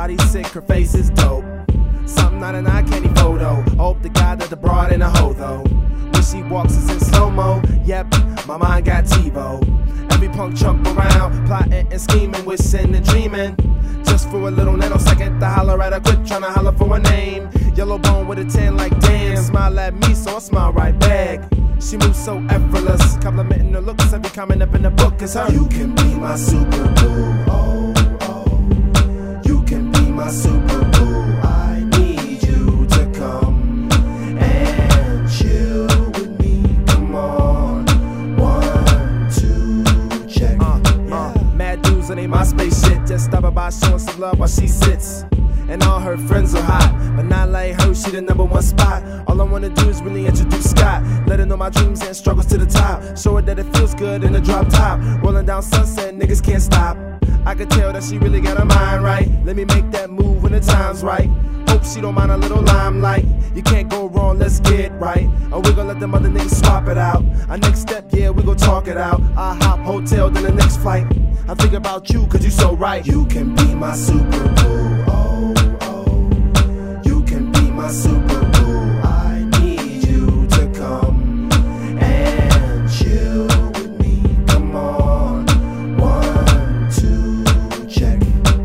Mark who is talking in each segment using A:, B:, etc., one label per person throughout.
A: body sick, her face is dope. Something out an eye candy photo. Hope to God that the broad ain't a hoe though. When she walks it's in slow-mo. Yep, my mind got TiVo. Every punk chump around, plotting and scheming, wishing and dreaming. Just for a little nanosecond to holler at her, quit tryna holler for a name. Yellow bone with a 10 like damn. Smile at me, so I smile right back. She moves so effortless, complimenting her looks. Every comment up in the book is her. You can be my super boo, oh, oh. You can be my super boo. I need you to come and chill with me. Come on, 1, 2, check. Mad dudes on they MySpace shit. Just stopping by showing some love while she sits. And all her friends are hot, but not like her, she the #1 spot. All I wanna do is really introduce Scott. Let her know my dreams and struggles to the top. Show her that it feels good in the drop top. Rolling down Sunset, niggas can't stop. I can tell that she really got her mind right. Let me make that move when the time's right. Hope she don't mind a little limelight. You can't go wrong, let's get right. Or we gon' let them other niggas swap it out. Our next step, yeah, we gon' talk it out. I hop hotel, then the next flight. I think about you, cause you so right. You can be my super boo, oh, oh. You can be my super boo. I need you to come and chill with me. Come on, 1, 2, check.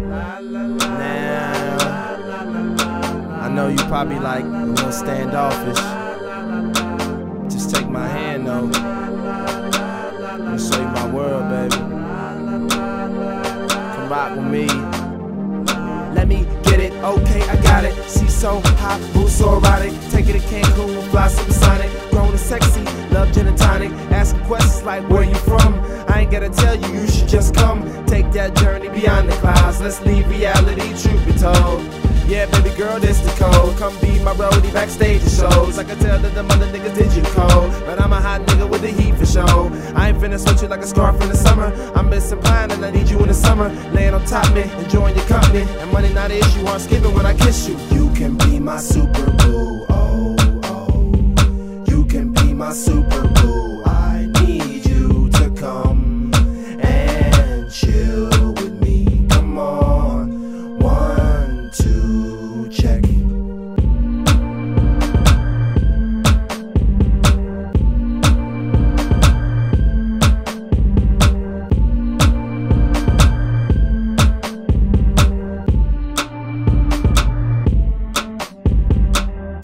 A: Now, I know you probably like a little standoffish. Just take my hand though. I'll show you my world, baby. Come rock with me. Let me get it, okay, I got it. She's so hot, boo, so erotic. Take it to Cancun, fly supersonic. Grown and sexy, love gin and tonic. Asking questions like, where you from? I ain't gotta tell you, you should just come. Take that journey beyond the clouds. Let's leave reality, truth be told. Yeah, baby girl, this the code. Come be my roadie backstage at shows. I can tell that them other niggas did you cold, but I'm a hot nigga with the heat for show. I ain't finna switch you like a scarf in the summer. I'm misapplying and I need you in the summer. Laying on top me, enjoying your company. And money not an issue, I'm skipping when I kiss you. You can be my super boo, oh, oh. You can be my super boo.